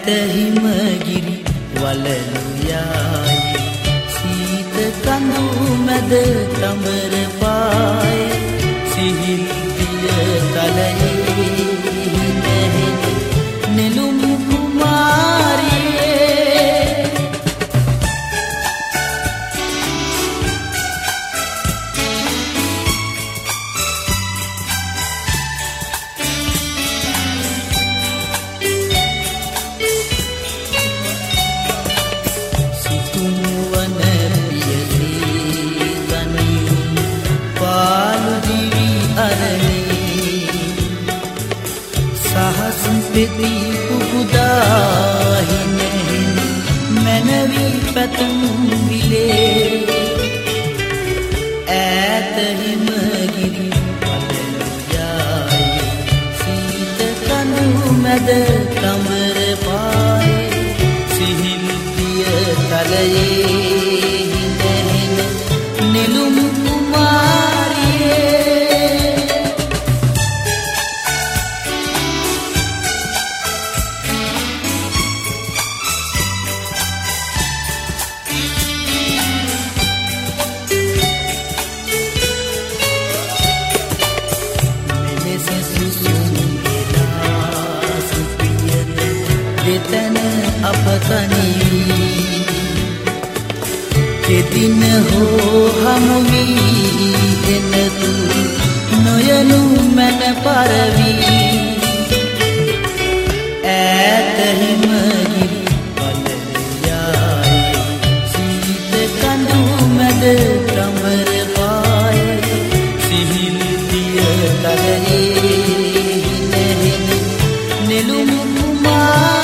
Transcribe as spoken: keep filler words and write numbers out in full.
ඈත හිමගිරි වලලු යායි සීත කඳු මැද තඹර පාය සිහිල් දිය තලයේ හිනෙහින නෙළුම් කුමාරියේ පෙති පුබුදාහිනෙහින මැනවි පැතුම් විලේ ඈත හිමගිරි වලලු යායි සීත කඳු මැද තඹර පායේ සිහිල් දිය තලයේ හිඳෙහින නෙළුම් කුමාරියේ දෙතන අපතනි කෙදින හෝ හමුවී එනතු නොයනු මැන පරවි ඈත හිමගිරි වලලු යායි සීත කඳු මැද තඹර පායේ සිහිල් දිය තලයේ හිනෙහින නෙළුම් කුමාරියේ